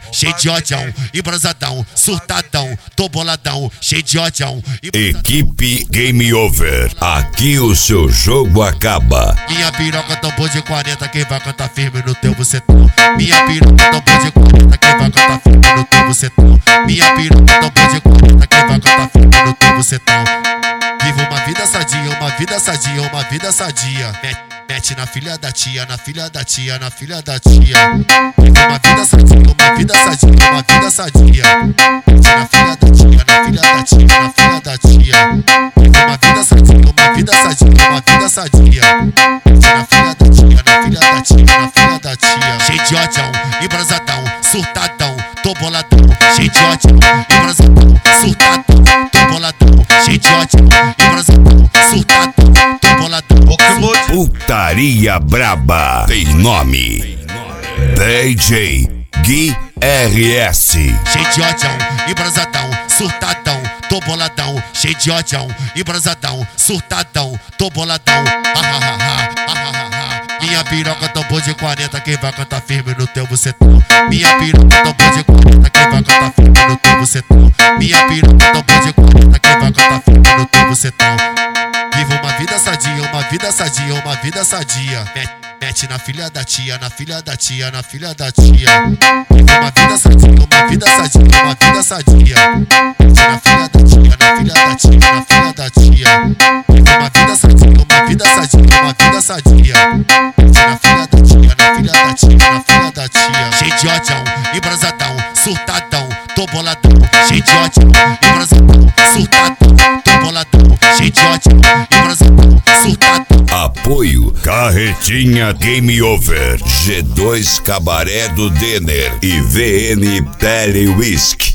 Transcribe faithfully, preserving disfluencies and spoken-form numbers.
cheio de odião, embrasadão, surtadão, tô boladão, cheio de odião. Equipe Game Over, aqui o seu jogo acaba. Minha piroca tambor de quarenta, quem vai cantar firme no teu bucetão. Minha piroca tambor de quarenta, quem vai cantar firme no teu bucetão. Minha piroca tambor de quarenta, quem vai cantar firme no teu bucetão. Viva uma vida sadia, uma vida sadia, uma vida sadia. Mete, mete na filha da tia, na filha da tia, na filha da tia. Viva uma vida sadia, uma vida sadia, uma vida sadia. Mete na filha da tia, na filha da tia, na filha da tia. Viva uma vida sadia, uma vida sadia, uma vida sadia. Mete na filha da tia, na filha da tia, na filha da tia. Cheio de odião, embrasadão, surtadão, tô boladão. Cheio de odião, embrasadão, surtadão, tô boladão. Cheio de odião, embrasadão, surtadão, tô boladão. Putaria braba tem nome. D J Gui R S. Cheio de odião, embrasadão, surtadão, tô boladão. Cheio de odião, embrasadão, surtadão, tô boladão. Ah, ah, ah, ah, ah, ah, ah. Minha piroca tambor de quarenta, quem vai cantar firme no teu bucetão. Minha piroca tambor de quarenta, quem vai cantar firme no teu bucetão. Minha piroca tambor de quarenta, quem vai cantar firme no teu bucetão. Viva uma vida sadia, uma vida sadia, uma vida sadia. Mete, mete na filha da tia, na filha da tia, na filha da tia. Viva uma vida sadia, uma vida sadia, uma vida sadia. Mete na filha da tia, na filha da tia, na filha da tia. Viva uma vida sadia, uma vida sadia, uma vida sadia. Mete na filha da tia, na filha da tia, na filha da tia. Cheio de odião, embrasadão, surtadão, tô boladão. Cheio de odião, embrasadão, surtadão, tô boladão. Cheio de odião, embrasadão, surtadão. Apoio Carretinha Game Over, G dois Cabaré do Denner e V N Pele Whisky.